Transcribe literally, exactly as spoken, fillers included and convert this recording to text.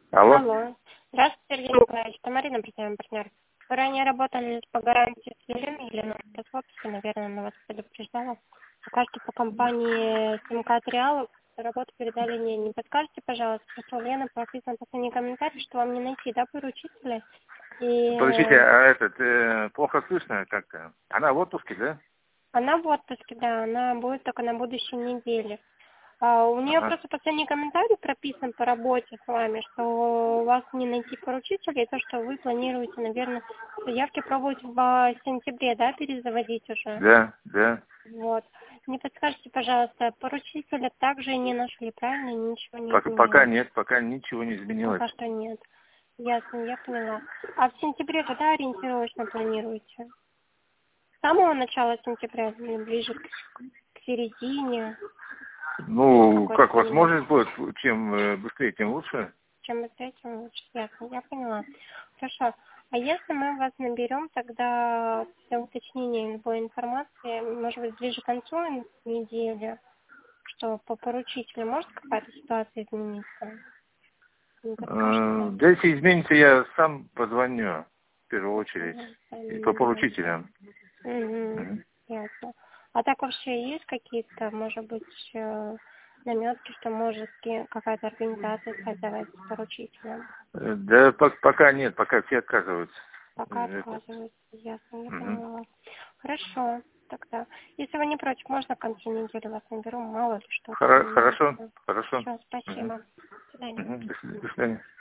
Алло. Алло. Здравствуйте, Сергей Николаевич. Это Марина, председатель партнер. Вы ранее работали по гарантии с Еленой, Елена Спасовской, наверное, она вас предупреждала. Пока что по компании Симкат Реал работу передали мне. Не подскажете, пожалуйста, что у Лены прописан последний комментарий, что вам не найти, да, поручителя? И Подождите, а этот, э, плохо слышно как-то. Она в отпуске, да? она в отпуске, да, она будет только на будущей неделе. А у нее Ага. просто последний комментарий прописан по работе с вами, что у вас не найти поручителя, и то, что вы планируете, наверное, заявки пробовать в сентябре, да, перезаводить уже. Да, да. Вот. Не подскажите, пожалуйста, поручителя также не нашли, правильно? Ничего не Пока, пока изменилось? нет, пока ничего не изменилось. Пока что нет. Ясно, я поняла. А в сентябре когда ориентировочно планируете? С самого начала сентября или ближе к, к середине? Ну, Какой как термин? возможность будет, чем э, быстрее, тем лучше. Чем быстрее, тем лучше. Ясно, я поняла. Хорошо. А если мы вас наберем, тогда для уточнения любой информации, может быть, ближе к концу недели, что по поручителю может какая-то ситуация измениться? Не Э, подскажете? Да, если изменится, я сам позвоню в первую очередь. Угу, И по поручителям. угу, Мгм. ясно. А так вообще есть какие-то, может быть, э, наметки, что может ки- какая-то организация связывать с поручителем? Э, Да, по- пока нет, пока все отказываются. Пока Э, Это. отказываются, ясно, я Мгм. поняла. Хорошо, тогда. Если вы не против, можно в конце недели вас наберу, мало ли что-то Хоро- Хорошо, изменится. хорошо. Все, Мгм. спасибо. До свидания. Мгм. До свидания.